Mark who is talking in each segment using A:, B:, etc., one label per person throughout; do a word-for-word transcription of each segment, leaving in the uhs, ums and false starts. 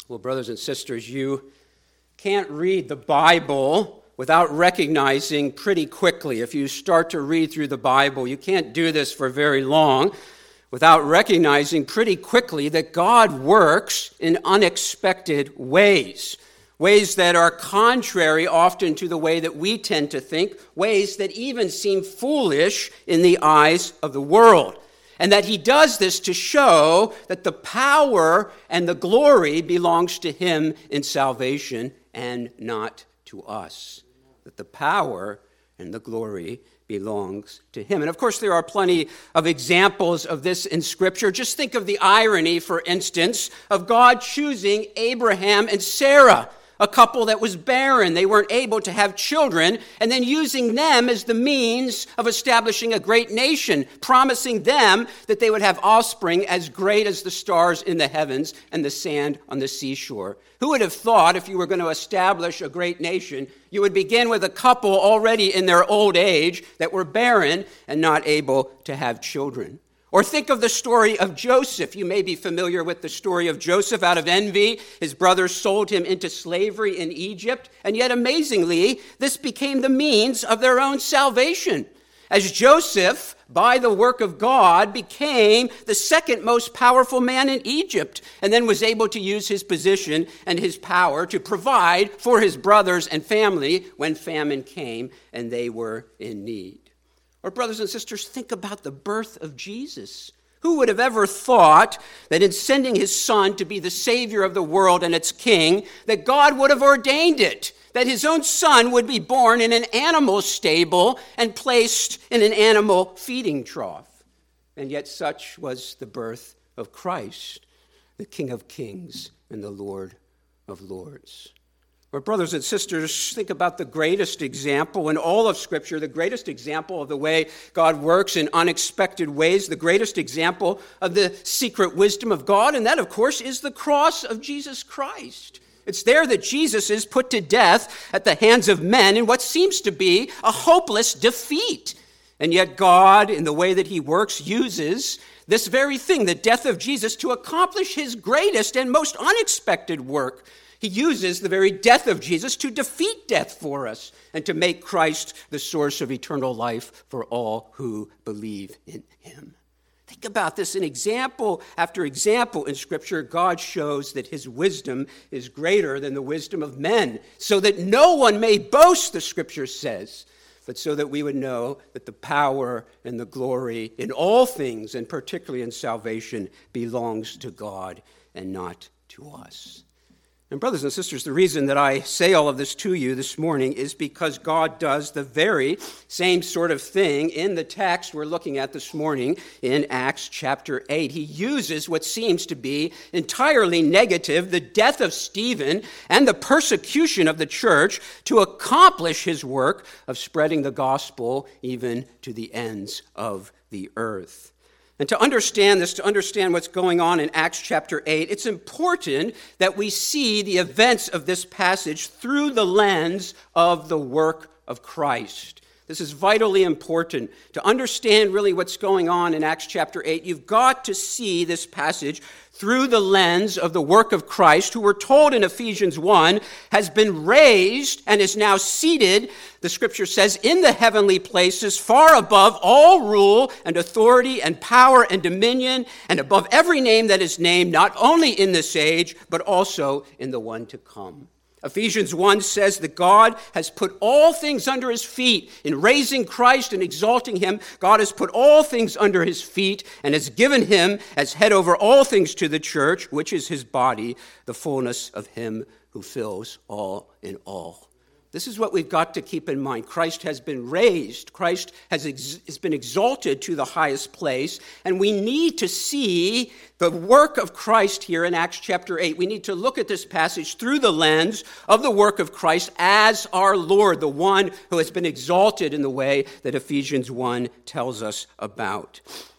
A: Well, brothers and sisters, you can't read the Bible without recognizing pretty quickly. If you start to read through the Bible, you can't do this for very long without recognizing pretty quickly that God works in unexpected ways. Ways that are contrary often to the way that we tend to think, ways that even seem foolish in the eyes of the world. And that he does this to show that the power and the glory belongs to him in salvation and not to us. That the power and the glory belongs to him. And of course, there are plenty of examples of this in Scripture. Just think of the irony, for instance, of God choosing Abraham and Sarah, a couple that was barren. They weren't able to have children, and then using them as the means of establishing a great nation, promising them that they would have offspring as great as the stars in the heavens and the sand on the seashore. Who would have thought if you were going to establish a great nation, you would begin with a couple already in their old age that were barren and not able to have children? Or think of the story of Joseph. You may be familiar with the story of Joseph. Out of envy, his brothers sold him into slavery in Egypt. And yet, amazingly, this became the means of their own salvation. As Joseph, by the work of God, became the second most powerful man in Egypt, and then was able to use his position and his power to provide for his brothers and family when famine came and they were in need. Or brothers and sisters, think about the birth of Jesus. Who would have ever thought that in sending his son to be the Savior of the world and its king, that God would have ordained it, that his own son would be born in an animal stable and placed in an animal feeding trough? And yet such was the birth of Christ, the King of Kings and the Lord of Lords. Or brothers and sisters, think about the greatest example in all of Scripture, the greatest example of the way God works in unexpected ways, the greatest example of the secret wisdom of God, and that, of course, is the cross of Jesus Christ. It's there that Jesus is put to death at the hands of men in what seems to be a hopeless defeat. And yet God, in the way that he works, uses this very thing, the death of Jesus, to accomplish his greatest and most unexpected work. He uses the very death of Jesus to defeat death for us and to make Christ the source of eternal life for all who believe in him. Think about this. In example after example in Scripture, God shows that his wisdom is greater than the wisdom of men, so that no one may boast, the Scripture says, but so that we would know that the power and the glory in all things, and particularly in salvation, belongs to God and not to us. And brothers and sisters, the reason that I say all of this to you this morning is because God does the very same sort of thing in the text we're looking at this morning in Acts chapter eight. He uses what seems to be entirely negative, the death of Stephen and the persecution of the church, to accomplish his work of spreading the gospel even to the ends of the earth. And to understand this, to understand what's going on in Acts chapter eight, it's important that we see the events of this passage through the lens of the work of Christ. This is vitally important. To understand really what's going on in Acts chapter eight, you've got to see this passage through the lens of the work of Christ, who we're told in Ephesians one has been raised and is now seated, the Scripture says, in the heavenly places, far above all rule and authority and power and dominion, and above every name that is named, not only in this age, but also in the one to come. Ephesians one says that God has put all things under his feet. In raising Christ and exalting him, God has put all things under his feet and has given him as head over all things to the church, which is his body, the fullness of him who fills all in all. This is what we've got to keep in mind. Christ has been raised. Christ has, ex- has been exalted to the highest place. And we need to see the work of Christ here in Acts chapter eight. We need to look at this passage through the lens of the work of Christ as our Lord, the one who has been exalted in the way that Ephesians one tells us about.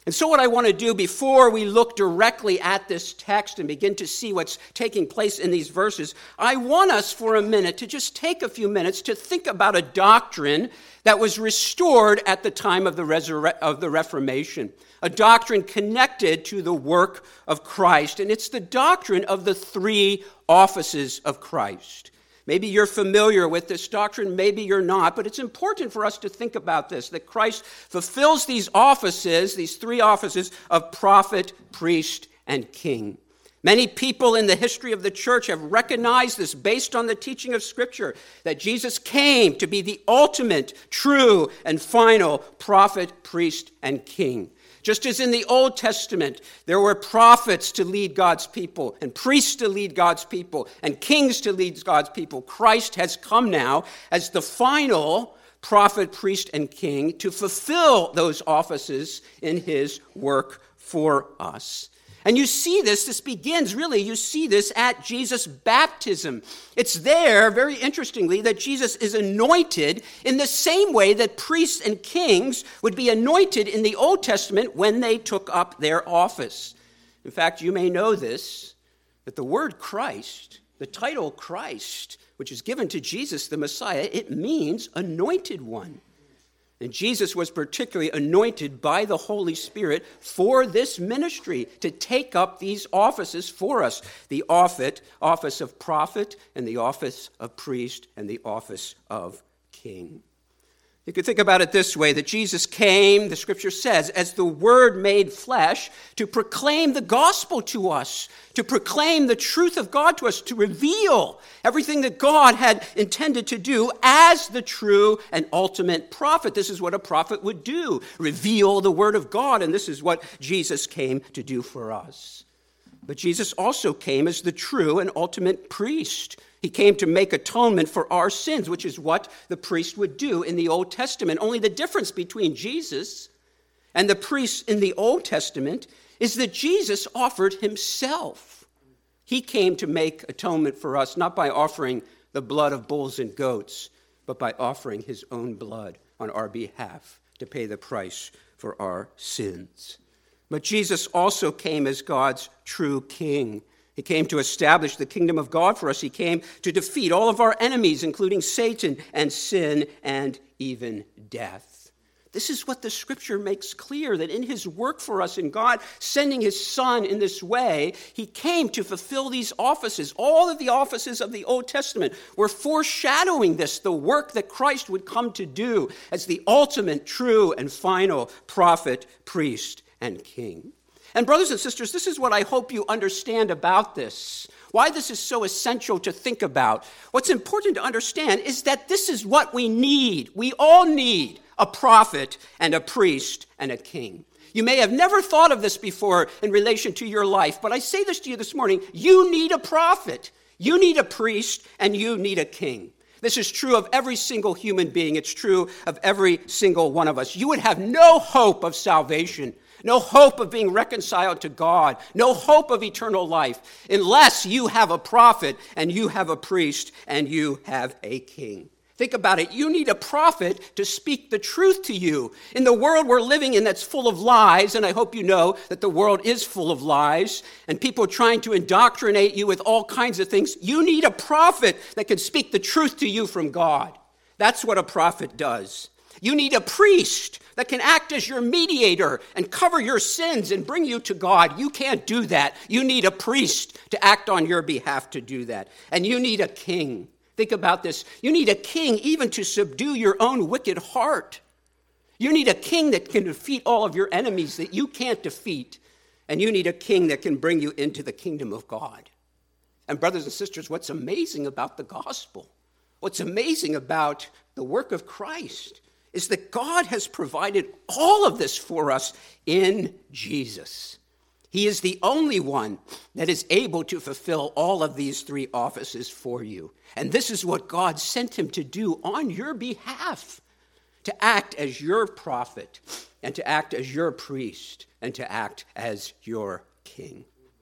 A: And so what I want to do before we look directly at this text and begin to see what's taking place in these verses, I want us for a minute to just take a few minutes to think about a doctrine that was restored at the time of the, Resur- of the Reformation, a doctrine connected to the work of Christ. And it's the doctrine of the three offices of Christ. Maybe you're familiar with this doctrine, maybe you're not, but it's important for us to think about this, that Christ fulfills these offices, these three offices of prophet, priest, and king. Many people in the history of the church have recognized this based on the teaching of Scripture, that Jesus came to be the ultimate, true, and final prophet, priest, and king. Just as in the Old Testament, there were prophets to lead God's people, and priests to lead God's people, and kings to lead God's people, Christ has come now as the final prophet, priest, and king to fulfill those offices in his work for us. And you see this, this begins really, you see this at Jesus' baptism. It's there, very interestingly, that Jesus is anointed in the same way that priests and kings would be anointed in the Old Testament when they took up their office. In fact, you may know this, that the word Christ, the title Christ, which is given to Jesus the Messiah, it means anointed one. And Jesus was particularly anointed by the Holy Spirit for this ministry, to take up these offices for us, the office of prophet and the office of priest and the office of king. You could think about it this way, that Jesus came, the Scripture says, as the Word made flesh to proclaim the gospel to us, to proclaim the truth of God to us, to reveal everything that God had intended to do as the true and ultimate prophet. This is what a prophet would do, reveal the Word of God, and this is what Jesus came to do for us. But Jesus also came as the true and ultimate priest. He came to make atonement for our sins, which is what the priest would do in the Old Testament. Only the difference between Jesus and the priests in the Old Testament is that Jesus offered himself. He came to make atonement for us, not by offering the blood of bulls and goats, but by offering his own blood on our behalf to pay the price for our sins. But Jesus also came as God's true king. He came to establish the kingdom of God for us. He came to defeat all of our enemies, including Satan and sin and even death. This is what the Scripture makes clear, that in his work for us, in God sending his Son in this way, he came to fulfill these offices. All of the offices of the Old Testament were foreshadowing this, the work that Christ would come to do as the ultimate, true, and final prophet, priest, and king. And brothers and sisters, this is what I hope you understand about this. Why this is so essential to think about. What's important to understand is that this is what we need. We all need a prophet and a priest and a king. You may have never thought of this before in relation to your life, but I say this to you this morning. You need a prophet, you need a priest, and you need a king. This is true of every single human being. It's true of every single one of us. You would have no hope of salvation, no hope of being reconciled to God, no hope of eternal life, unless you have a prophet and you have a priest and you have a king. Think about it. You need a prophet to speak the truth to you. In the world we're living in that's full of lies, and I hope you know that the world is full of lies, and people trying to indoctrinate you with all kinds of things, you need a prophet that can speak the truth to you from God. That's what a prophet does. You need a priest that can act as your mediator and cover your sins and bring you to God. You can't do that. You need a priest to act on your behalf to do that. And you need a king. Think about this. You need a king even to subdue your own wicked heart. You need a king that can defeat all of your enemies that you can't defeat. And you need a king that can bring you into the kingdom of God. And brothers and sisters, what's amazing about the gospel, what's amazing about the work of Christ, is that God has provided all of this for us in Jesus. He is the only one that is able to fulfill all of these three offices for you. And this is what God sent him to do on your behalf, to act as your prophet and to act as your priest and to act as your king.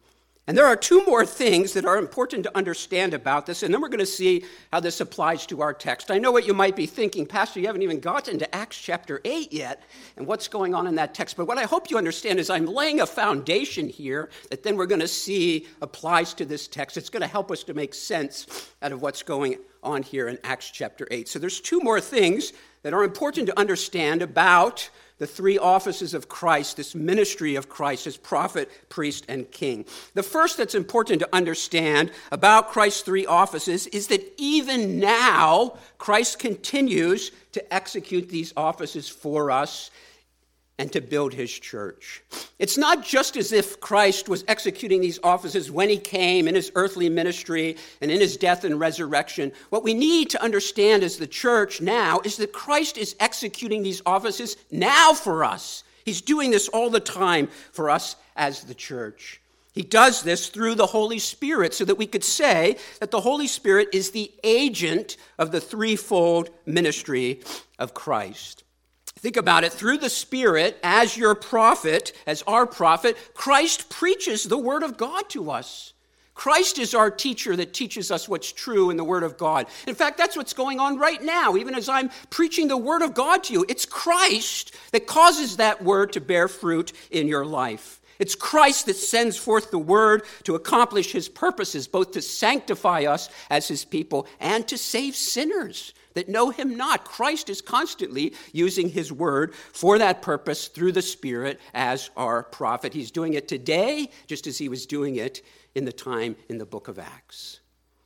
A: And there are two more things that are important to understand about this, and then we're going to see how this applies to our text. I know what you might be thinking, Pastor, you haven't even gotten to Acts chapter eight yet, and what's going on in that text. But what I hope you understand is I'm laying a foundation here that then we're going to see applies to this text. It's going to help us to make sense out of what's going on here in Acts chapter eight. So there's two more things that are important to understand about the three offices of Christ, this ministry of Christ as prophet, priest, and king. The first that's important to understand about Christ's three offices is that even now, Christ continues to execute these offices for us and to build his church. It's not just as if Christ was executing these offices when he came in his earthly ministry and in his death and resurrection. What we need to understand as the church now is that Christ is executing these offices now for us. He's doing this all the time for us as the church. He does this through the Holy Spirit so that we could say that the Holy Spirit is the agent of the threefold ministry of Christ. Think about it. Through the Spirit, as your prophet, as our prophet, Christ preaches the Word of God to us. Christ is our teacher that teaches us what's true in the Word of God. In fact, that's what's going on right now, even as I'm preaching the Word of God to you. It's Christ that causes that Word to bear fruit in your life. It's Christ that sends forth the Word to accomplish his purposes, both to sanctify us as his people and to save sinners that know him not. Christ is constantly using his word for that purpose through the Spirit as our prophet. He's doing it today, just as he was doing it in the time in the book of Acts.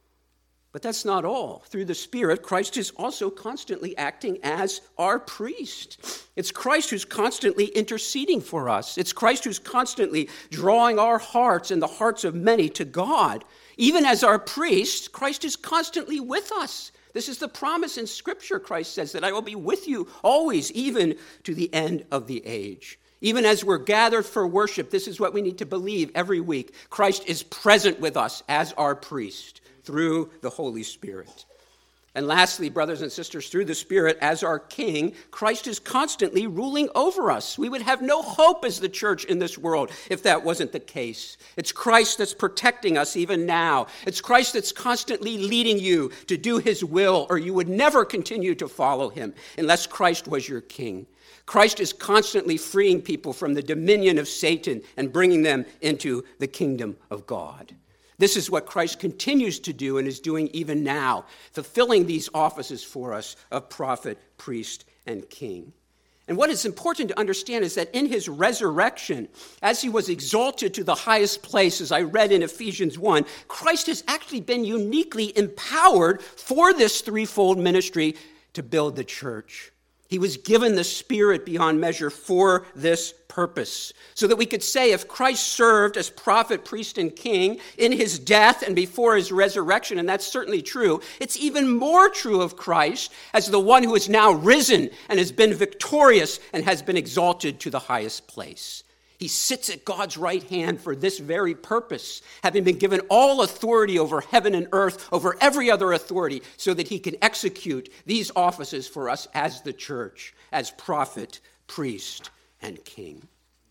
A: But that's not all. Through the Spirit, Christ is also constantly acting as our priest. It's Christ who's constantly interceding for us. It's Christ who's constantly drawing our hearts and the hearts of many to God. Even as our priest, Christ is constantly with us. This is the promise in Scripture, Christ says, that I will be with you always, even to the end of the age. Even as we're gathered for worship, this is what we need to believe every week. Christ is present with us as our priest through the Holy Spirit. And lastly, brothers and sisters, through the Spirit as our King, Christ is constantly ruling over us. We would have no hope as the church in this world if that wasn't the case. It's Christ that's protecting us even now. It's Christ that's constantly leading you to do his will, or you would never continue to follow him unless Christ was your King. Christ is constantly freeing people from the dominion of Satan and bringing them into the kingdom of God. This is what Christ continues to do and is doing even now, fulfilling these offices for us of prophet, priest, and king. And what is important to understand is that in his resurrection, as he was exalted to the highest place, as I read in Ephesians one, Christ has actually been uniquely empowered for this threefold ministry to build the church. He was given the Spirit beyond measure for this purpose, so that we could say if Christ served as prophet, priest, and king in his death and before his resurrection, and that's certainly true, it's even more true of Christ as the one who is now risen and has been victorious and has been exalted to the highest place. He sits at God's right hand for this very purpose, having been given all authority over heaven and earth, over every other authority, so that he can execute these offices for us as the church, as prophet, priest, and king.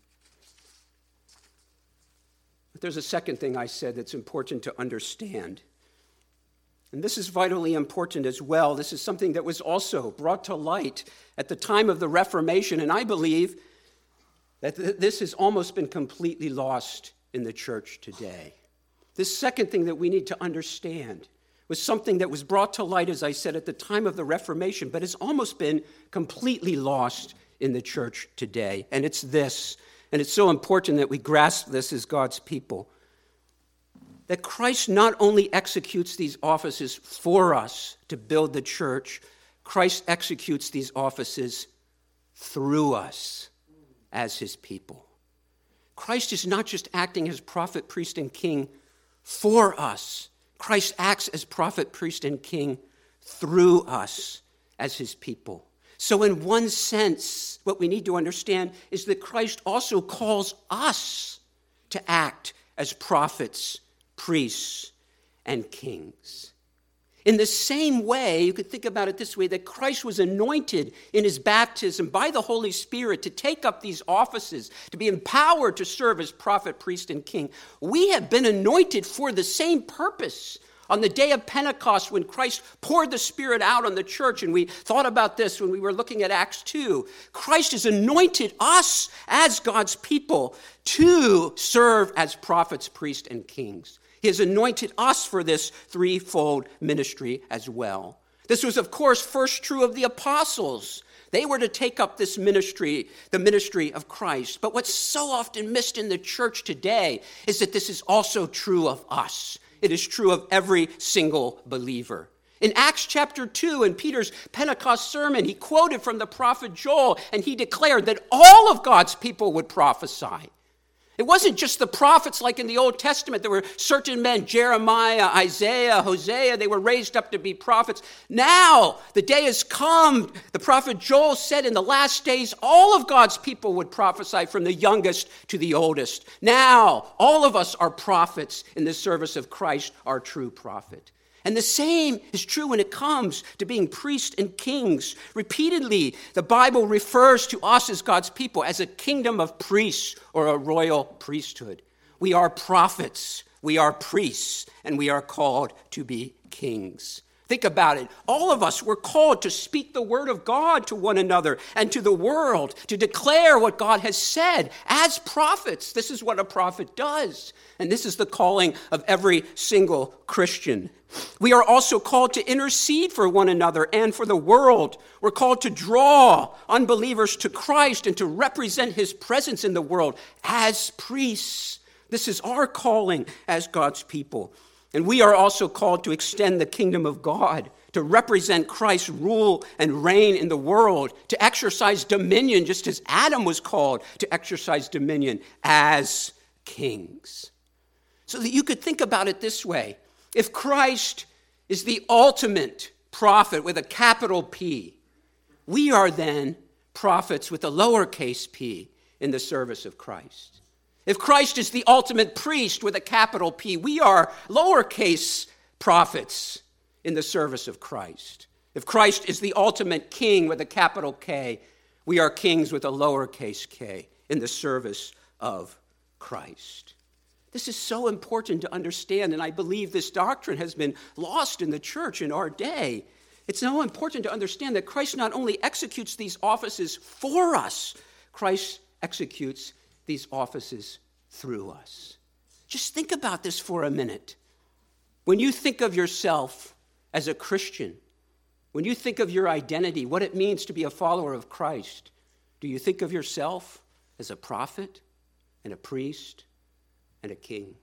A: But there's a second thing I said that's important to understand. And this is vitally important as well. This is something that was also brought to light at the time of the Reformation, and I believe that this has almost been completely lost in the church today. This second thing that we need to understand was something that was brought to light, as I said, at the time of the Reformation, but has almost been completely lost in the church today. And it's this, and it's so important that we grasp this as God's people, that Christ not only executes these offices for us to build the church, Christ executes these offices through us as his people. Christ is not just acting as prophet, priest, and king for us. Christ acts as prophet, priest, and king through us as his people. So in one sense, what we need to understand is that Christ also calls us to act as prophets, priests, and kings. In the same way, you could think about it this way, that Christ was anointed in his baptism by the Holy Spirit to take up these offices, to be empowered to serve as prophet, priest, and king. We have been anointed for the same purpose. On the day of Pentecost, when Christ poured the Spirit out on the church, and we thought about this when we were looking at Acts two, Christ has anointed us as God's people to serve as prophets, priests, and kings. He has anointed us for this threefold ministry as well. This was, of course, first true of the apostles. They were to take up this ministry, the ministry of Christ. But what's so often missed in the church today is that this is also true of us. It is true of every single believer. In Acts chapter two, in Peter's Pentecost sermon, he quoted from the prophet Joel, and he declared that all of God's people would prophesy. It wasn't just the prophets like in the Old Testament. There were certain men, Jeremiah, Isaiah, Hosea, they were raised up to be prophets. Now, the day has come. The prophet Joel said in the last days, all of God's people would prophesy from the youngest to the oldest. Now, all of us are prophets in the service of Christ, our true prophet. And the same is true when it comes to being priests and kings. Repeatedly, the Bible refers to us as God's people as a kingdom of priests or a royal priesthood. We are prophets, we are priests, and we are called to be kings. Think about it. All of us were called to speak the word of God to one another and to the world, to declare what God has said as prophets. This is what a prophet does. And this is the calling of every single Christian. We are also called to intercede for one another and for the world. We're called to draw unbelievers to Christ and to represent his presence in the world as priests. This is our calling as God's people. And we are also called to extend the kingdom of God, to represent Christ's rule and reign in the world, to exercise dominion, just as Adam was called to exercise dominion as kings. So that you could think about it this way. If Christ is the ultimate prophet with a capital P, we are then prophets with a lowercase p in the service of Christ. If Christ is the ultimate priest with a capital P, we are lowercase prophets in the service of Christ. If Christ is the ultimate king with a capital K, we are kings with a lowercase k in the service of Christ. This is so important to understand, and I believe this doctrine has been lost in the church in our day. It's so important to understand that Christ not only executes these offices for us, Christ executes these offices through us. Just think about this for a minute. When you think of yourself as a Christian, when you think of your identity, what it means to be a follower of Christ, do you think of yourself as a prophet and a priest and a king?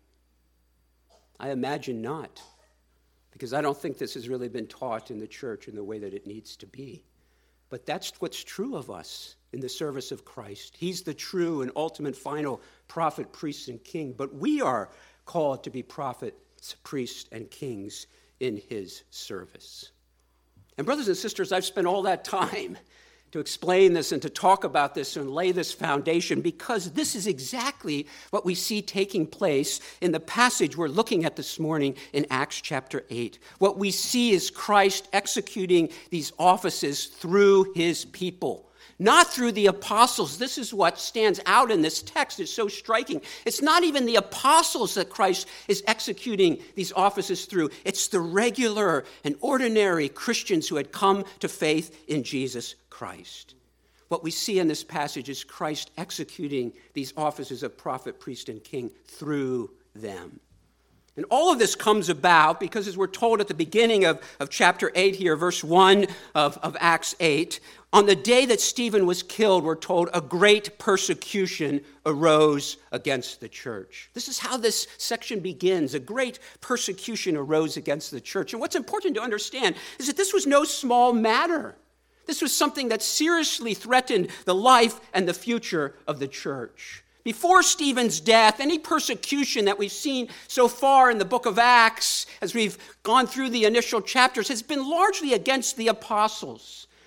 A: I imagine not, because I don't think this has really been taught in the church in the way that it needs to be. But that's what's true of us in the service of Christ. He's the true and ultimate final prophet, priest, and king. But we are called to be prophets, priests, and kings in his service. And brothers and sisters, I've spent all that time to explain this and to talk about this and lay this foundation because this is exactly what we see taking place in the passage we're looking at this morning in Acts chapter eight. What we see is Christ executing these offices through his people, not through the apostles. This is what stands out in this text. It's so striking. It's not even the apostles that Christ is executing these offices through. It's the regular and ordinary Christians who had come to faith in Jesus Christ. What we see in this passage is Christ executing these offices of prophet, priest, and king through them. And all of this comes about because, as we're told at the beginning of, of chapter eight here, verse one of, of Acts eight, on the day that Stephen was killed, we're told a great persecution arose against the church. This is how this section begins. A great persecution arose against the church. And what's important to understand is that this was no small matter. This was something that seriously threatened the life and the future of the church. Before Stephen's death, any persecution that we've seen so far in the book of Acts, as we've gone through the initial chapters, has been largely against the apostles.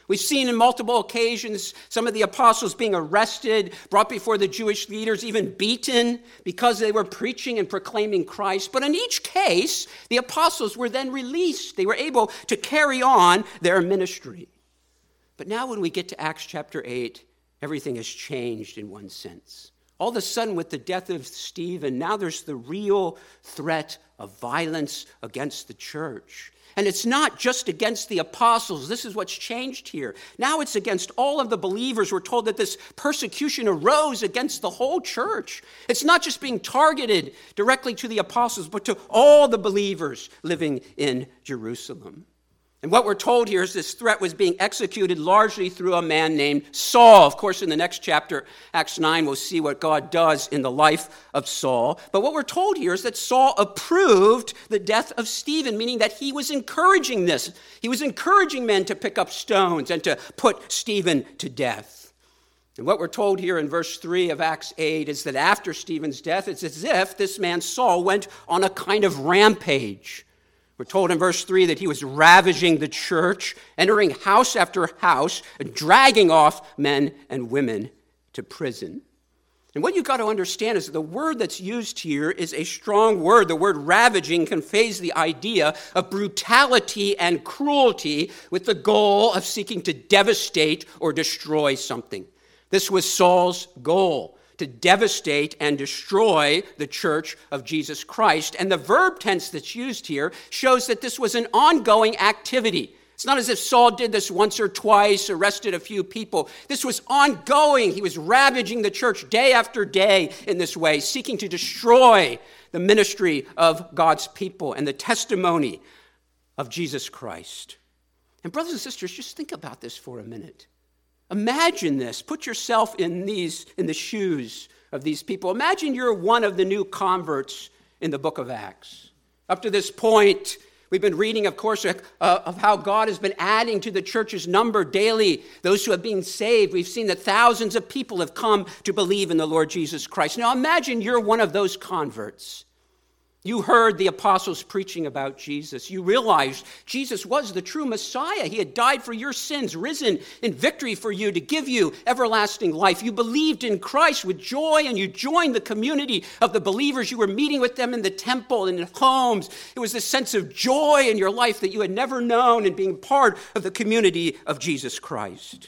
A: We've seen in multiple occasions some of the apostles being arrested, brought before the Jewish leaders, even beaten because they were preaching and proclaiming Christ. But in each case, the apostles were then released. They were able to carry on their ministry. But now when we get to Acts chapter eight, everything has changed in one sense. All of a sudden, with the death of Stephen, now there's the real threat of violence against the church. And it's not just against the apostles. This is what's changed here. Now it's against all of the believers. We're told that this persecution arose against the whole church. It's not just being targeted directly to the apostles, but to all the believers living in Jerusalem. And what we're told here is this threat was being executed largely through a man named Saul. Of course, in the next chapter, Acts nine, we'll see what God does in the life of Saul. But what we're told here is that Saul approved the death of Stephen, meaning that he was encouraging this. He was encouraging men to pick up stones and to put Stephen to death. And what we're told here in verse three of Acts eight is that after Stephen's death, it's as if this man Saul went on a kind of rampage. We're told in verse three that he was ravaging the church, entering house after house, dragging off men and women to prison. And what you've got to understand is that the word that's used here is a strong word. The word ravaging conveys the idea of brutality and cruelty with the goal of seeking to devastate or destroy something. This was Saul's goal, to devastate and destroy the church of Jesus Christ. And the verb tense that's used here shows that this was an ongoing activity. It's not as if Saul did this once or twice, arrested a few people. This was ongoing. He was ravaging the church day after day in this way, seeking to destroy the ministry of God's people and the testimony of Jesus Christ. And brothers and sisters, just think about this for a minute. Imagine this. Put yourself in these in the shoes of these people. Imagine you're one of the new converts in the book of Acts. Up to this point, we've been reading, of course, uh, of how God has been adding to the church's number daily those who have been saved. We've seen that thousands of people have come to believe in the Lord Jesus Christ. Now imagine you're one of those converts. You heard the apostles preaching about Jesus. You realized Jesus was the true Messiah. He had died for your sins, risen in victory for you to give you everlasting life. You believed in Christ with joy, and you joined the community of the believers. You were meeting with them in the temple and in homes. It was this sense of joy in your life that you had never known in being part of the community of Jesus Christ.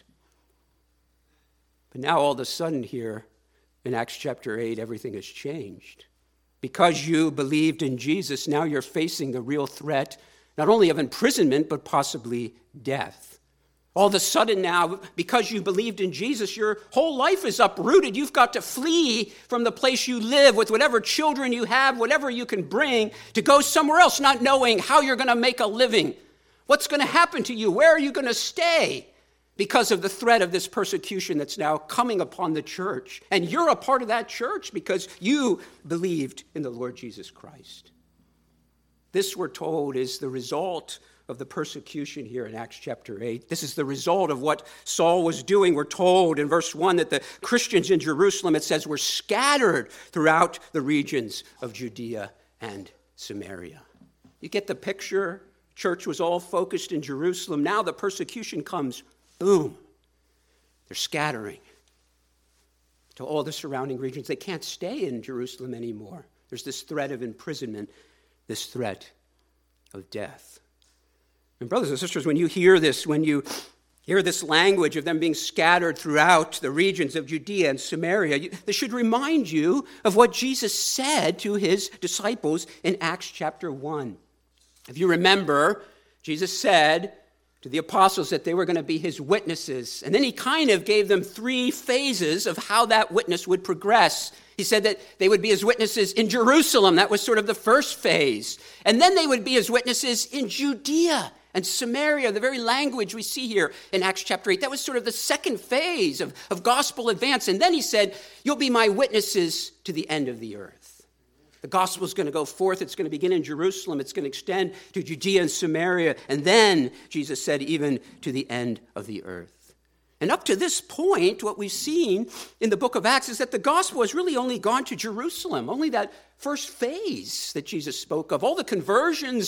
A: But now all of a sudden here in Acts chapter eight, everything has changed. Because you believed in Jesus, now you're facing the real threat, not only of imprisonment, but possibly death. All of a sudden now, because you believed in Jesus, your whole life is uprooted. You've got to flee from the place you live with whatever children you have, whatever you can bring, to go somewhere else, not knowing how you're going to make a living. What's going to happen to you? Where are you going to stay? Because of the threat of this persecution that's now coming upon the church. And you're a part of that church because you believed in the Lord Jesus Christ. This, we're told, is the result of the persecution here in Acts chapter eight. This is the result of what Saul was doing. We're told in verse one that the Christians in Jerusalem, it says, were scattered throughout the regions of Judea and Samaria. You get the picture? Church was all focused in Jerusalem. Now the persecution comes. Boom. They're scattering to all the surrounding regions. They can't stay in Jerusalem anymore. There's this threat of imprisonment, this threat of death. And brothers and sisters, when you hear this, when you hear this language of them being scattered throughout the regions of Judea and Samaria, you, this should remind you of what Jesus said to his disciples in Acts chapter one. If you remember, Jesus said to the apostles that they were going to be his witnesses. And then he kind of gave them three phases of how that witness would progress. He said that they would be his witnesses in Jerusalem. That was sort of the first phase. And then they would be his witnesses in Judea and Samaria, the very language we see here in Acts chapter eight. That was sort of the second phase of, of gospel advance. And then he said, you'll be my witnesses to the end of the earth. The gospel is going to go forth. It's going to begin in Jerusalem. It's going to extend to Judea and Samaria. And then, Jesus said, even to the end of the earth. And up to this point, what we've seen in the book of Acts is that the gospel has really only gone to Jerusalem, only that first phase that Jesus spoke of. All the conversions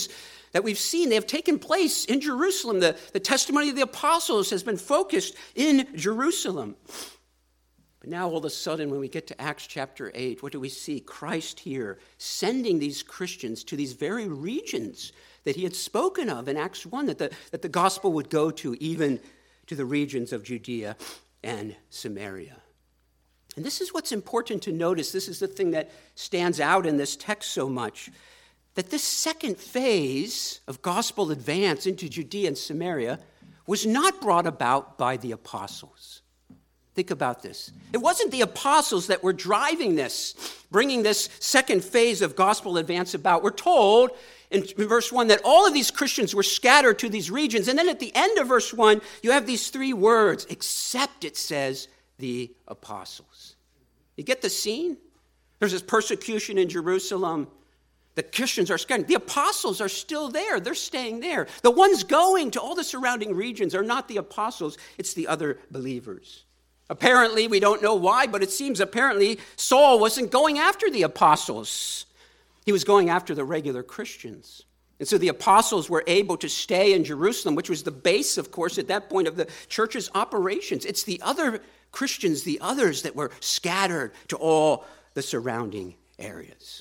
A: that we've seen, they have taken place in Jerusalem. The, the testimony of the apostles has been focused in Jerusalem. But now all of a sudden, when we get to Acts chapter eight, what do we see? Christ here sending these Christians to these very regions that he had spoken of in Acts one, that the, that the gospel would go to, even to the regions of Judea and Samaria. And this is what's important to notice. This is the thing that stands out in this text so much, that this second phase of gospel advance into Judea and Samaria was not brought about by the apostles. Think about this. It wasn't the apostles that were driving this, bringing this second phase of gospel advance about. We're told in verse one that all of these Christians were scattered to these regions. And then at the end of verse one, you have these three words, except, it says, the apostles. You get the scene? There's this persecution in Jerusalem. The Christians are scattered. The apostles are still there. They're staying there. The ones going to all the surrounding regions are not the apostles. It's the other believers. Apparently, we don't know why, but it seems apparently Saul wasn't going after the apostles. He was going after the regular Christians. And so the apostles were able to stay in Jerusalem, which was the base, of course, at that point of the church's operations. It's the other Christians, the others, that were scattered to all the surrounding areas.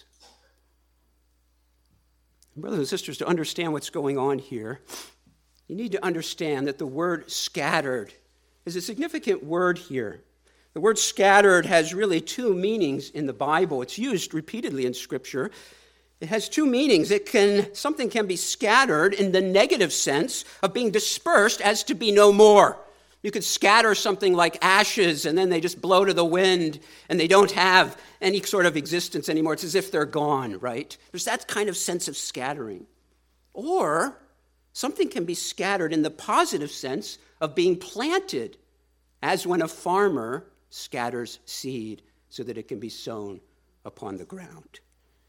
A: Brothers and sisters, to understand what's going on here, you need to understand that the word scattered is a significant word here. The word scattered has really two meanings in the Bible. It's used repeatedly in Scripture. It has two meanings. It can something can be scattered in the negative sense of being dispersed as to be no more. You could scatter something like ashes and then they just blow to the wind and they don't have any sort of existence anymore. It's as if they're gone, right? There's that kind of sense of scattering. Or something can be scattered in the positive sense of being planted, as when a farmer scatters seed so that it can be sown upon the ground.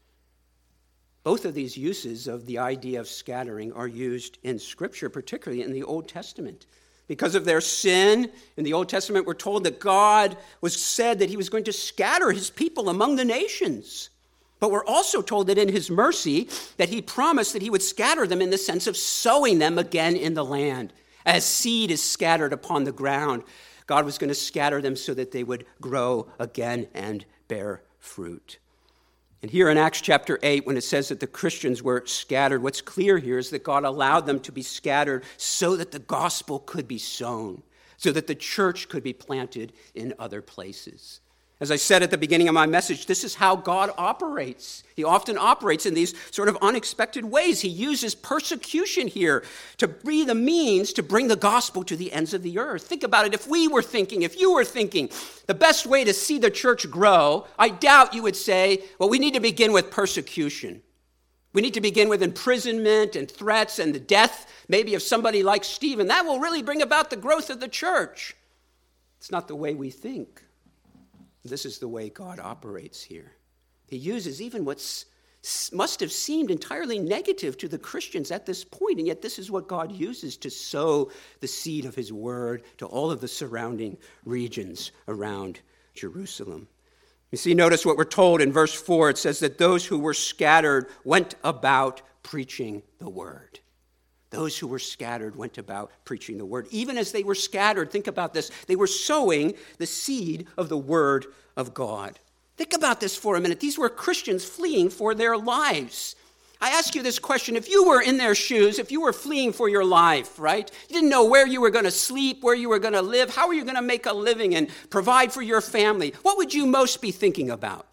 A: Both of these uses of the idea of scattering are used in Scripture, particularly in the Old Testament. Because of their sin, in the Old Testament, we're told that God was said that he was going to scatter his people among the nations. But we're also told that in his mercy, that he promised that he would scatter them in the sense of sowing them again in the land. As seed is scattered upon the ground, God was going to scatter them so that they would grow again and bear fruit. And here in Acts chapter eight, when it says that the Christians were scattered, what's clear here is that God allowed them to be scattered so that the gospel could be sown, so that the church could be planted in other places. As I said at the beginning of my message, this is how God operates. He often operates in these sort of unexpected ways. He uses persecution here to be the means to bring the gospel to the ends of the earth. Think about it. If we were thinking, if you were thinking, the best way to see the church grow, I doubt you would say, well, we need to begin with persecution. We need to begin with imprisonment and threats and the death, maybe of somebody like Stephen. That will really bring about the growth of the church. It's not the way we think. This is the way God operates here. He uses even what must have seemed entirely negative to the Christians at this point, and yet this is what God uses to sow the seed of his word to all of the surrounding regions around Jerusalem. You see, notice what we're told in verse four. It says that those who were scattered went about preaching the word. Those who were scattered went about preaching the word. Even as they were scattered, think about this, they were sowing the seed of the word of God. Think about this for a minute. These were Christians fleeing for their lives. I ask you this question. If you were in their shoes, if you were fleeing for your life, right? You didn't know where you were going to sleep, where you were going to live, how were you going to make a living and provide for your family? What would you most be thinking about?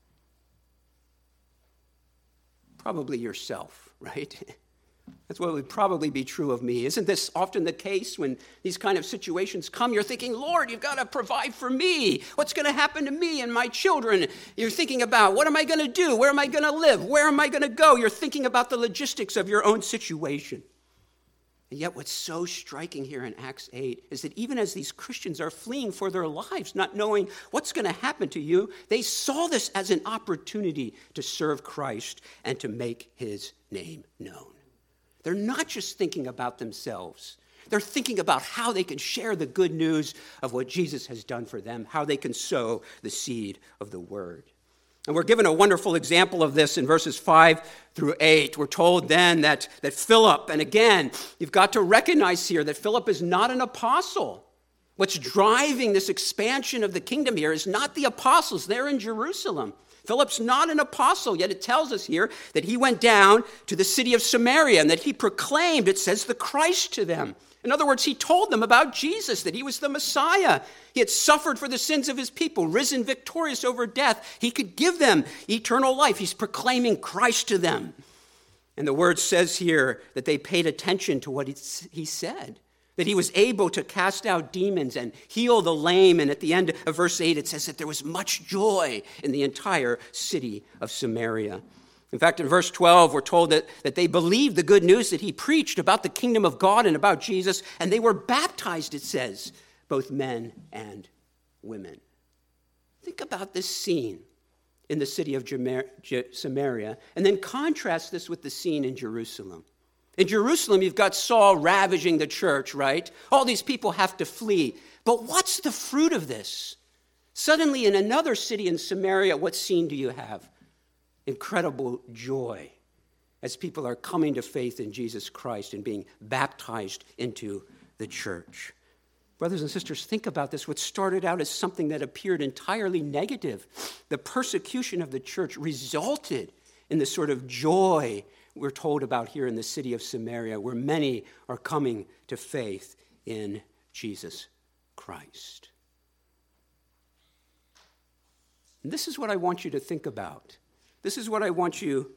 A: Probably yourself, right? That's what would probably be true of me. Isn't this often the case when these kind of situations come? You're thinking, Lord, you've got to provide for me. What's going to happen to me and my children? You're thinking about, what am I going to do? Where am I going to live? Where am I going to go? You're thinking about the logistics of your own situation. And yet what's so striking here in Acts eight is that even as these Christians are fleeing for their lives, not knowing what's going to happen to you, they saw this as an opportunity to serve Christ and to make his name known. They're not just thinking about themselves. They're thinking about how they can share the good news of what Jesus has done for them, how they can sow the seed of the word. And we're given a wonderful example of this in verses five through eight. We're told then that, that Philip, and again, you've got to recognize here that Philip is not an apostle. What's driving this expansion of the kingdom here is not the apostles. They're in Jerusalem. Philip's not an apostle, yet it tells us here that he went down to the city of Samaria and that he proclaimed, it says, the Christ to them. In other words, he told them about Jesus, that he was the Messiah. He had suffered for the sins of his people, risen victorious over death. He could give them eternal life. He's proclaiming Christ to them. And the word says here that they paid attention to what he said, that he was able to cast out demons and heal the lame. And at the end of verse eight, it says that there was much joy in the entire city of Samaria. In fact, in verse twelve, we're told that, that they believed the good news that he preached about the kingdom of God and about Jesus, and they were baptized, it says, both men and women. Think about this scene in the city of Samaria, and then contrast this with the scene in Jerusalem. In Jerusalem, you've got Saul ravaging the church, right? All these people have to flee. But what's the fruit of this? Suddenly, in another city in Samaria, what scene do you have? Incredible joy as people are coming to faith in Jesus Christ and being baptized into the church. Brothers and sisters, think about this. What started out as something that appeared entirely negative, the persecution of the church resulted in the sort of joy we're told about here in the city of Samaria, where many are coming to faith in Jesus Christ. And this is what I want you to think about. This is what I want you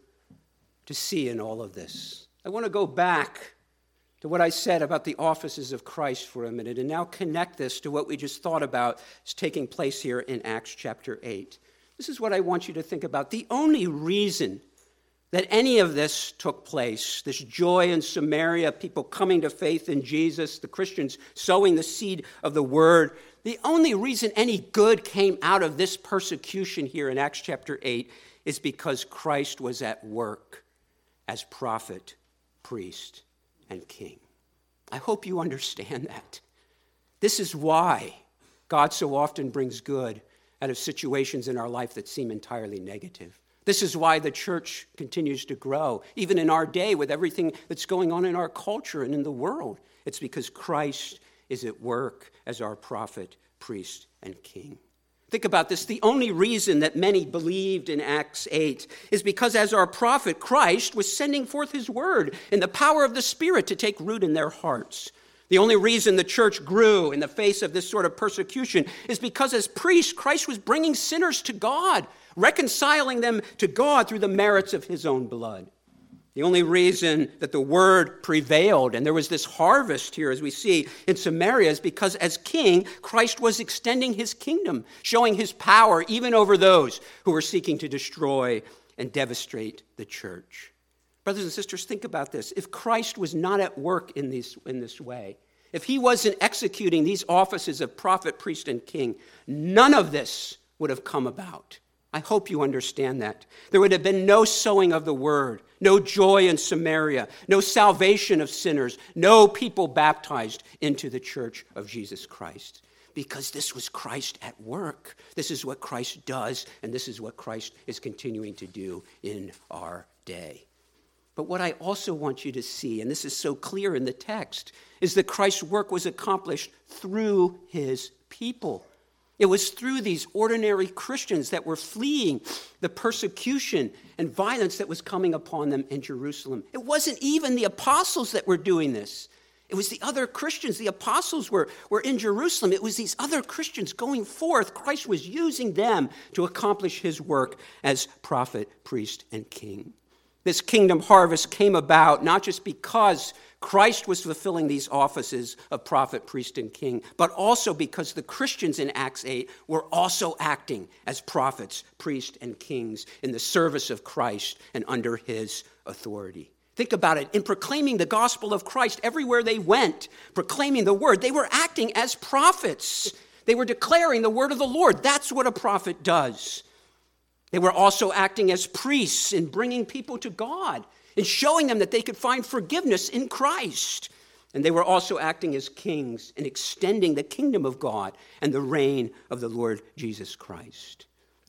A: to see in all of this. I want to go back to what I said about the offices of Christ for a minute and now connect this to what we just thought about is taking place here in Acts chapter eight. This is what I want you to think about. The only reason that any of this took place, this joy in Samaria, people coming to faith in Jesus, the Christians sowing the seed of the word, the only reason any good came out of this persecution here in Acts chapter eight is because Christ was at work as prophet, priest, and king. I hope you understand that. This is why God so often brings good out of situations in our life that seem entirely negative. This is why the church continues to grow, even in our day with everything that's going on in our culture and in the world. It's because Christ is at work as our prophet, priest, and king. Think about this. The only reason that many believed in Acts eight is because as our prophet, Christ was sending forth his word in the power of the Spirit to take root in their hearts. The only reason the church grew in the face of this sort of persecution is because as priest, Christ was bringing sinners to God, reconciling them to God through the merits of his own blood. The only reason that the word prevailed, and there was this harvest here, as we see in Samaria, is because as king, Christ was extending his kingdom, showing his power even over those who were seeking to destroy and devastate the church. Brothers and sisters, think about this. If Christ was not at work in this, in this way, if he wasn't executing these offices of prophet, priest, and king, none of this would have come about. I hope you understand that. There would have been no sowing of the word, no joy in Samaria, no salvation of sinners, no people baptized into the church of Jesus Christ. Because this was Christ at work. This is what Christ does, and this is what Christ is continuing to do in our day. But what I also want you to see, and this is so clear in the text, is that Christ's work was accomplished through his people. It was through these ordinary Christians that were fleeing the persecution and violence that was coming upon them in Jerusalem. It wasn't even the apostles that were doing this. It was the other Christians. The apostles were, were in Jerusalem. It was these other Christians going forth. Christ was using them to accomplish his work as prophet, priest, and king. This kingdom harvest came about not just because Christ was fulfilling these offices of prophet, priest, and king, but also because the Christians in Acts eight were also acting as prophets, priests, and kings in the service of Christ and under his authority. Think about it. In proclaiming the gospel of Christ everywhere they went, proclaiming the word, they were acting as prophets. They were declaring the word of the Lord. That's what a prophet does. They were also acting as priests in bringing people to God and showing them that they could find forgiveness in Christ. And they were also acting as kings and extending the kingdom of God and the reign of the Lord Jesus Christ.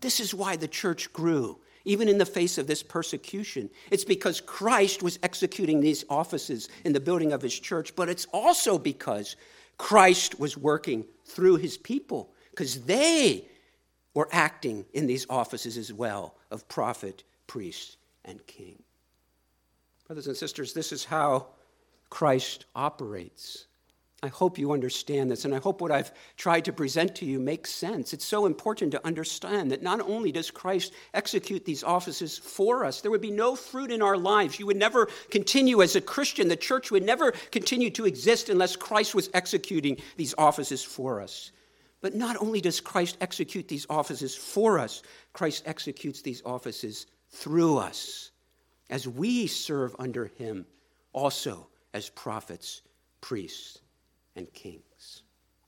A: This is why the church grew, even in the face of this persecution. It's because Christ was executing these offices in the building of his church, but it's also because Christ was working through his people, because they were acting in these offices as well of prophet, priest, and king. Brothers and sisters, this is how Christ operates. I hope you understand this, and I hope what I've tried to present to you makes sense. It's so important to understand that not only does Christ execute these offices for us, there would be no fruit in our lives. You would never continue as a Christian. The church would never continue to exist unless Christ was executing these offices for us. But not only does Christ execute these offices for us, Christ executes these offices through us as we serve under him also as prophets, priests, and kings.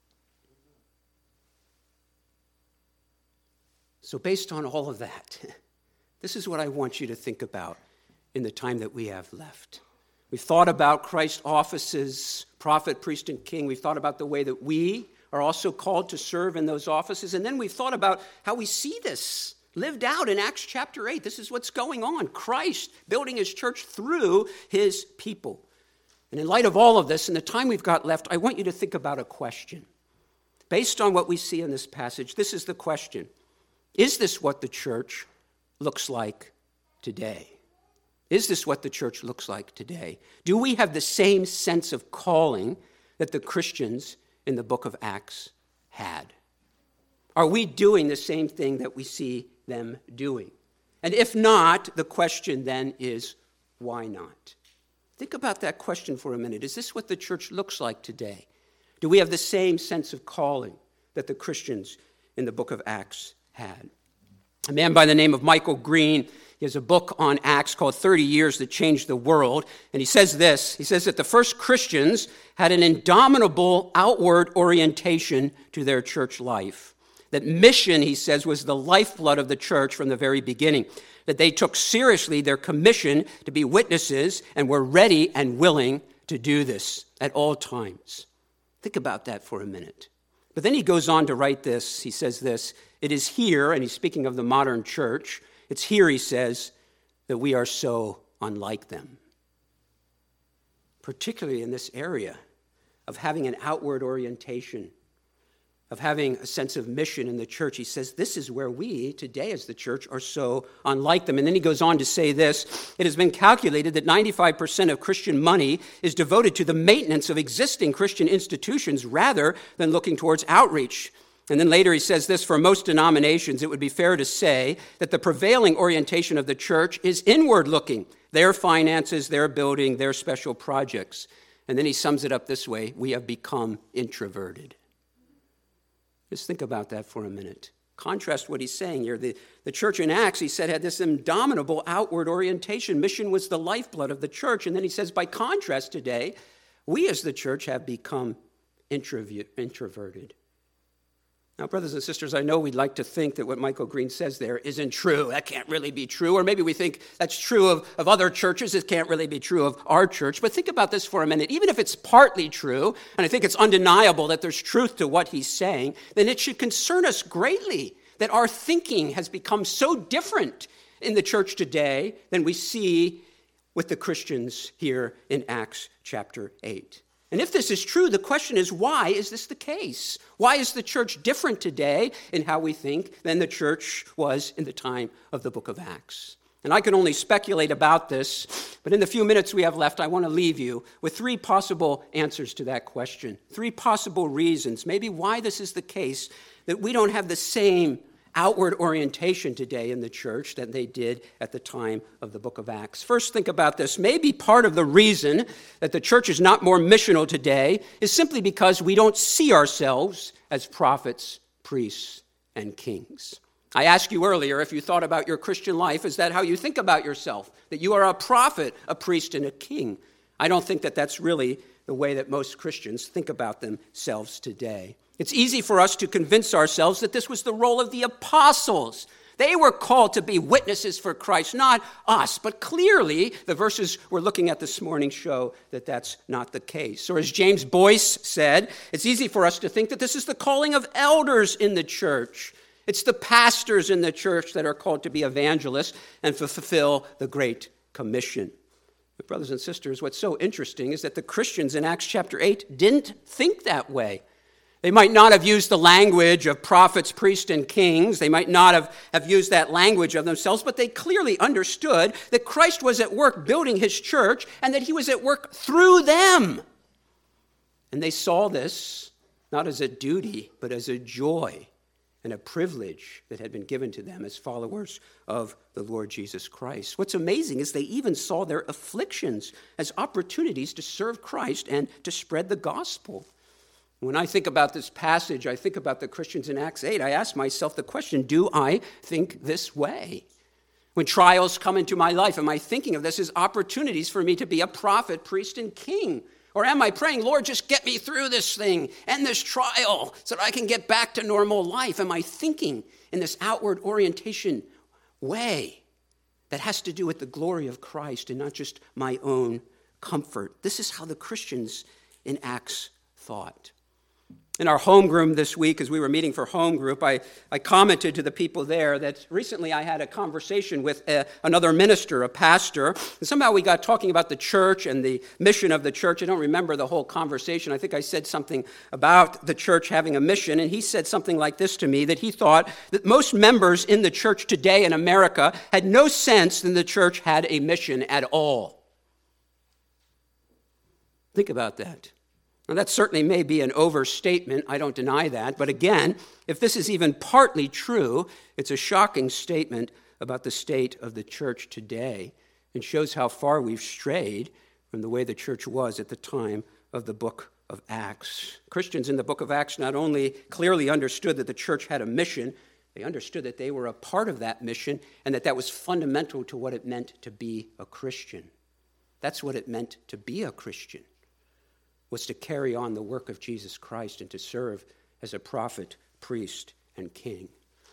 A: So based on all of that, this is what I want you to think about in the time that we have left. We've thought about Christ's offices, prophet, priest, and king. We've thought about the way that we are also called to serve in those offices. And then we've thought about how we see this lived out in Acts chapter eight. This is what's going on. Christ building his church through his people. And in light of all of this, in the time we've got left, I want you to think about a question. Based on what we see in this passage, this is the question. Is this what the church looks like today? Is this what the church looks like today? Do we have the same sense of calling that the Christians in the book of Acts had? Are we doing the same thing that we see them doing? And if not, the question then is, why not? Think about that question for a minute. Is this what the church looks like today? Do we have the same sense of calling that the Christians in the book of Acts had? A man by the name of Michael Green, he has a book on Acts called thirty years That Changed the World. And he says this, he says that the first Christians had an indomitable outward orientation to their church life. That mission, he says, was the lifeblood of the church from the very beginning. That they took seriously their commission to be witnesses and were ready and willing to do this at all times. Think about that for a minute. But then he goes on to write this. He says this, it is here, and he's speaking of the modern church, it's here, he says, that we are so unlike them. Particularly in this area of having an outward orientation, of having a sense of mission in the church. He says this is where we today as the church are so unlike them. And then he goes on to say this, it has been calculated that ninety-five percent of Christian money is devoted to the maintenance of existing Christian institutions rather than looking towards outreach. And then later he says this, for most denominations, it would be fair to say that the prevailing orientation of the church is inward looking, their finances, their building, their special projects. And then he sums it up this way, we have become introverted. Just think about that for a minute. Contrast what he's saying here. The, the church in Acts, he said, had this indomitable outward orientation. Mission was the lifeblood of the church. And then he says, by contrast today, we as the church have become introver- introverted. Now, brothers and sisters, I know we'd like to think that what Michael Green says there isn't true. That can't really be true. Or maybe we think that's true of, of other churches. It can't really be true of our church. But think about this for a minute. Even if it's partly true, and I think it's undeniable that there's truth to what he's saying, then it should concern us greatly that our thinking has become so different in the church today than we see with the Christians here in Acts chapter eight. And if this is true, the question is, why is this the case? Why is the church different today in how we think than the church was in the time of the book of Acts? And I can only speculate about this, but in the few minutes we have left, I want to leave you with three possible answers to that question, three possible reasons, maybe why this is the case, that we don't have the same outward orientation today in the church that they did at the time of the book of Acts. First, think about this. Maybe part of the reason that the church is not more missional today is simply because we don't see ourselves as prophets, priests, and kings. I asked you earlier if you thought about your Christian life, is that how you think about yourself? That you are a prophet, a priest, and a king? I don't think that that's really the way that most Christians think about themselves today. It's easy for us to convince ourselves that this was the role of the apostles. They were called to be witnesses for Christ, not us. But clearly, the verses we're looking at this morning show that that's not the case. Or as James Boyce said, it's easy for us to think that this is the calling of elders in the church. It's the pastors in the church that are called to be evangelists and to fulfill the Great Commission. But brothers and sisters, what's so interesting is that the Christians in Acts chapter eight didn't think that way. They might not have used the language of prophets, priests, and kings. They might not have, have used that language of themselves, but they clearly understood that Christ was at work building his church and that he was at work through them. And they saw this not as a duty, but as a joy and a privilege that had been given to them as followers of the Lord Jesus Christ. What's amazing is they even saw their afflictions as opportunities to serve Christ and to spread the gospel. When I think about this passage, I think about the Christians in Acts eight, I ask myself the question, do I think this way? When trials come into my life, am I thinking of this as opportunities for me to be a prophet, priest, and king? Or am I praying, Lord, just get me through this thing and this trial so that I can get back to normal life? Am I thinking in this outward orientation way that has to do with the glory of Christ and not just my own comfort? This is how the Christians in Acts thought. In our home group this week, as we were meeting for home group, I, I commented to the people there that recently I had a conversation with a, another minister, a pastor, and somehow we got talking about the church and the mission of the church. I don't remember the whole conversation. I think I said something about the church having a mission, and he said something like this to me, that he thought that most members in the church today in America had no sense that the church had a mission at all. Think about that. Now, that certainly may be an overstatement. I don't deny that. But again, if this is even partly true, it's a shocking statement about the state of the church today and shows how far we've strayed from the way the church was at the time of the book of Acts. Christians in the book of Acts not only clearly understood that the church had a mission, they understood that they were a part of that mission and that that was fundamental to what it meant to be a Christian. That's what it meant to be a Christian, was to carry on the work of Jesus Christ and to serve as a prophet, priest, and king.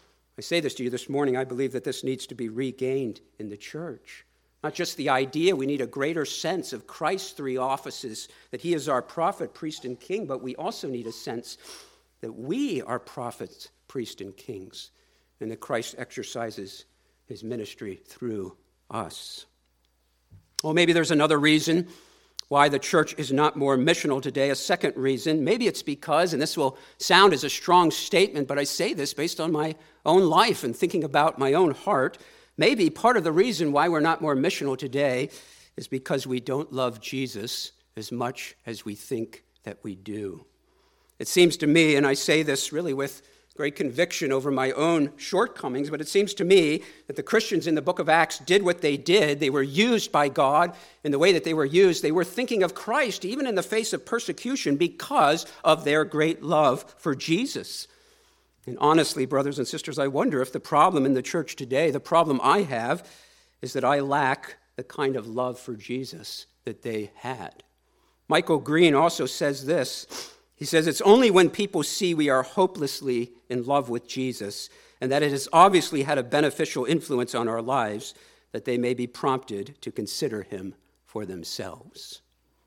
A: I say this to you this morning, I believe that this needs to be regained in the church. Not just the idea, we need a greater sense of Christ's three offices, that he is our prophet, priest, and king, but we also need a sense that we are prophets, priests, and kings, and that Christ exercises his ministry through us. Well, maybe there's another reason why the church is not more missional today. A second reason, maybe it's because, and this will sound as a strong statement, but I say this based on my own life and thinking about my own heart, maybe part of the reason why we're not more missional today is because we don't love Jesus as much as we think that we do. It seems to me, and I say this really with great conviction over my own shortcomings, but it seems to me that the Christians in the book of Acts did what they did. They were used by God in the way that they were used. They were thinking of Christ even in the face of persecution because of their great love for Jesus. And honestly, brothers and sisters, I wonder if the problem in the church today, the problem I have, is that I lack the kind of love for Jesus that they had. Michael Green also says this. He says, it's only when people see we are hopelessly in love with Jesus and that it has obviously had a beneficial influence on our lives that they may be prompted to consider him for themselves.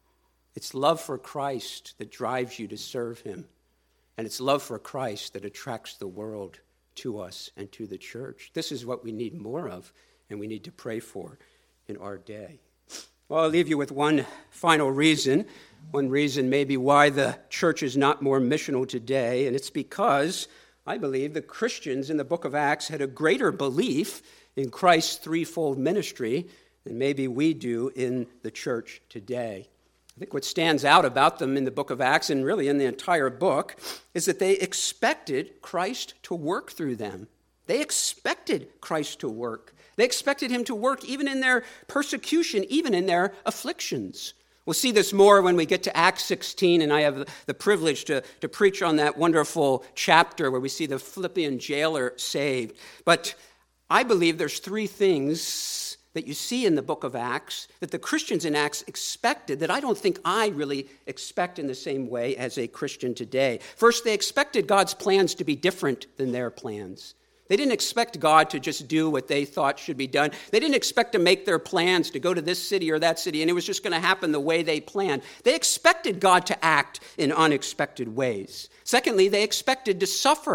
A: It's love for Christ that drives you to serve him, and it's love for Christ that attracts the world to us and to the church. This is what we need more of, and we need to pray for in our day. Well, I'll leave you with one final reason. One reason maybe why the church is not more missional today, and it's because I believe the Christians in the book of Acts had a greater belief in Christ's threefold ministry than maybe we do in the church today. I think what stands out about them in the book of Acts, and really in the entire book, is that they expected Christ to work through them. They expected Christ to work. They expected him to work even in their persecution, even in their afflictions. We'll see this more when we get to Acts sixteen, and I have the privilege to, to preach on that wonderful chapter where we see the Philippian jailer saved. But I believe there's three things that you see in the book of Acts that the Christians in Acts expected that I don't think I really expect in the same way as a Christian today. First, they expected God's plans to be different than their plans. They didn't expect God to just do what they thought should be done. They didn't expect to make their plans to go to this city or that city, and it was just going to happen the way they planned. They expected God to act in unexpected ways. Secondly, they expected to suffer.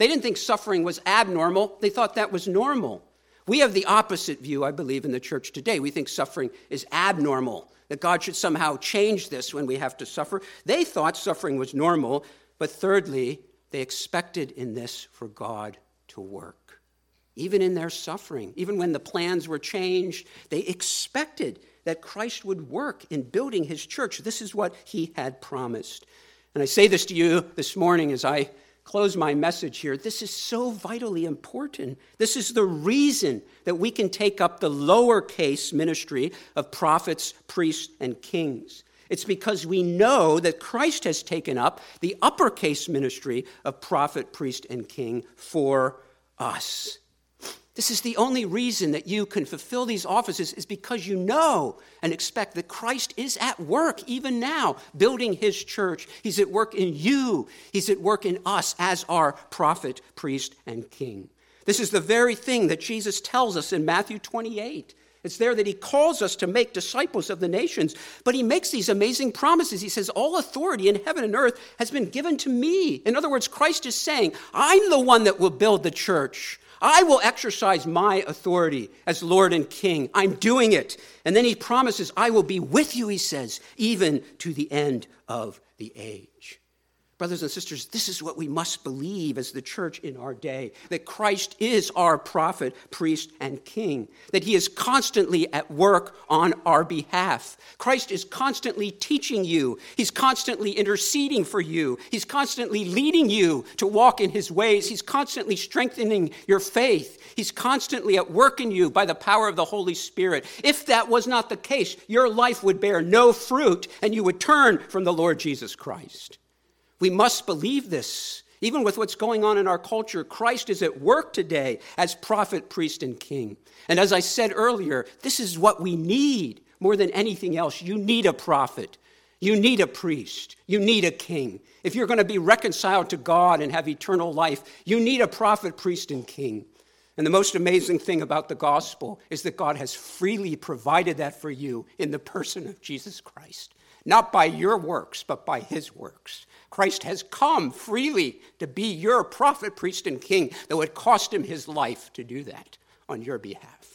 A: They didn't think suffering was abnormal. They thought that was normal. We have the opposite view, I believe, in the church today. We think suffering is abnormal, that God should somehow change this when we have to suffer. They thought suffering was normal, but thirdly, they expected in this for God to work. Even in their suffering, even when the plans were changed, they expected that Christ would work in building his church. This is what he had promised. And I say this to you this morning as I close my message here. This is so vitally important. This is the reason that we can take up the lowercase ministry of prophets, priests, and kings. It's because we know that Christ has taken up the uppercase ministry of prophet, priest, and king for us. This is the only reason that you can fulfill these offices is because you know and expect that Christ is at work even now, building his church. He's at work in you. He's at work in us as our prophet, priest, and king. This is the very thing that Jesus tells us in Matthew twenty-eight. It's there that he calls us to make disciples of the nations, but he makes these amazing promises. He says, all authority in heaven and earth has been given to me. In other words, Christ is saying, I'm the one that will build the church. I will exercise my authority as Lord and King. I'm doing it. And then he promises, I will be with you, he says, even to the end of the age. Brothers and sisters, this is what we must believe as the church in our day, that Christ is our prophet, priest, and king, that he is constantly at work on our behalf. Christ is constantly teaching you. He's constantly interceding for you. He's constantly leading you to walk in his ways. He's constantly strengthening your faith. He's constantly at work in you by the power of the Holy Spirit. If that was not the case, your life would bear no fruit and you would turn from the Lord Jesus Christ. We must believe this. Even with what's going on in our culture, Christ is at work today as prophet, priest, and king. And as I said earlier, this is what we need more than anything else. You need a prophet. You need a priest. You need a king. If you're going to be reconciled to God and have eternal life, you need a prophet, priest, and king. And the most amazing thing about the gospel is that God has freely provided that for you in the person of Jesus Christ. Not by your works, but by his works. Christ has come freely to be your prophet, priest, and king, though it cost him his life to do that on your behalf.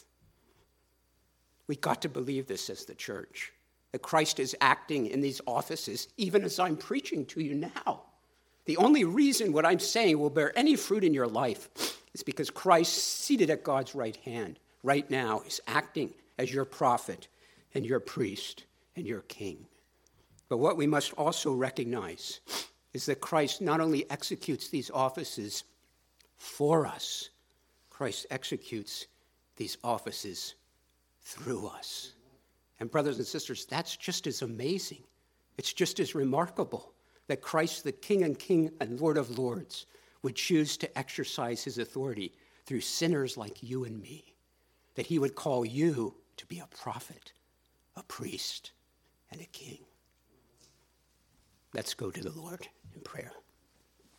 A: We've got to believe this as the church, that Christ is acting in these offices, even as I'm preaching to you now. The only reason what I'm saying will bear any fruit in your life is because Christ, seated at God's right hand right now, is acting as your prophet and your priest and your king. But what we must also recognize is that Christ not only executes these offices for us, Christ executes these offices through us. And brothers and sisters, that's just as amazing. It's just as remarkable that Christ, the King and King and Lord of Lords, would choose to exercise his authority through sinners like you and me, that he would call you to be a prophet, a priest, and a king. Let's go to the Lord in prayer.